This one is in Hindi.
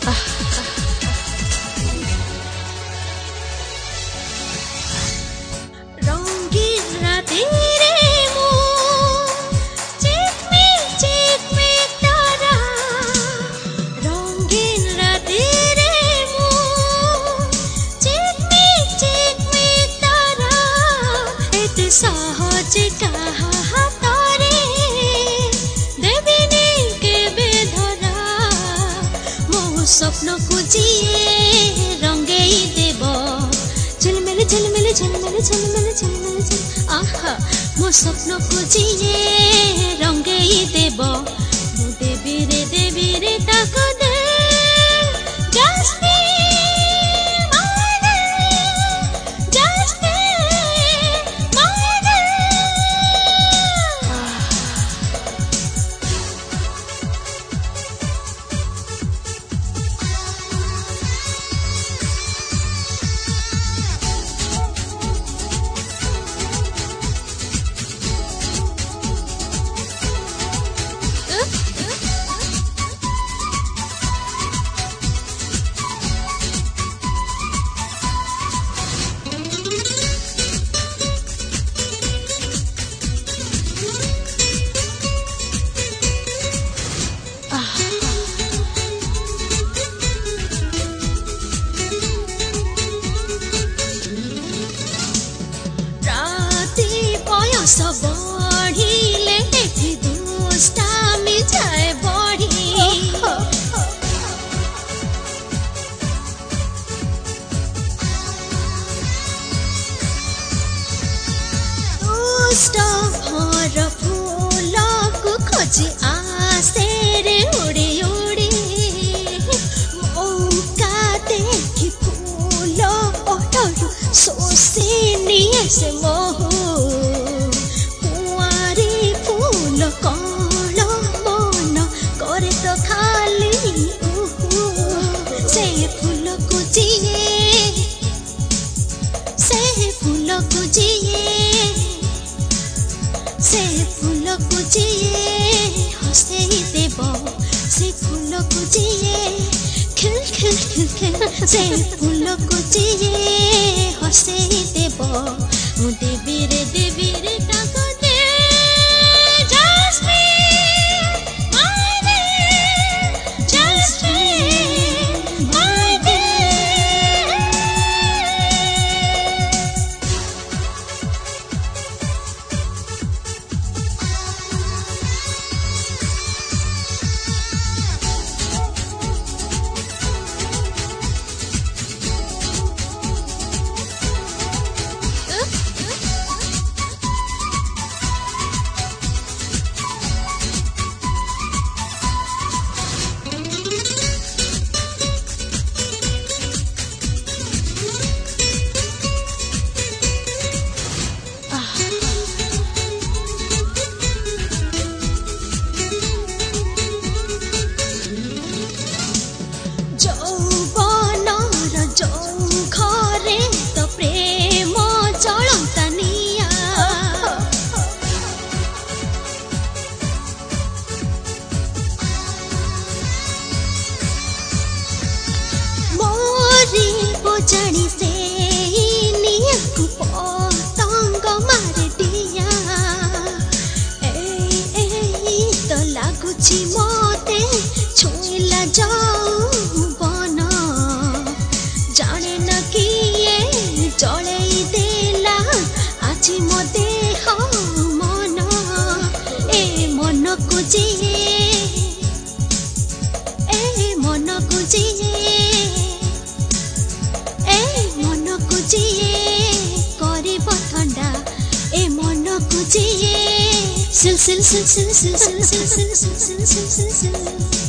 सहज कहा हातरे देविनी केबे धरा मो स्वप्न को जिए रंगेई देव झलमिल झलमिल झलमिल झलमिल झलमिल आहा मो स्वप्न को जिए रंगेई देव मो देवी रे ताको दे सब बढ़िले देखी दुष्टामी जाए बढ़ी दुष्ट भर फूल को खोजी आसे रे उड़ी उड़ी मौका देखी फूल ओठरू सोसी निये से मोह कौन मन करे तो खाली से फूल को जिए से फूल को जिए से फूल को जिए हंसे देव से फूल को जिए खिल खिल खिल खिल से फूल को जिए हंसे देव मु देवी रे ताको जानी से निया को पतंग मारे दिया ए तो लागुची मते छुइला जाऊ बन जाने न किए जड़े देला आज मो देह मन ए मन को जिए ए मन को जिए करिब ठंडा ए मन को जिए सिल सिल सिल सिल सिल सिल सिल सिल सिल सिल सिल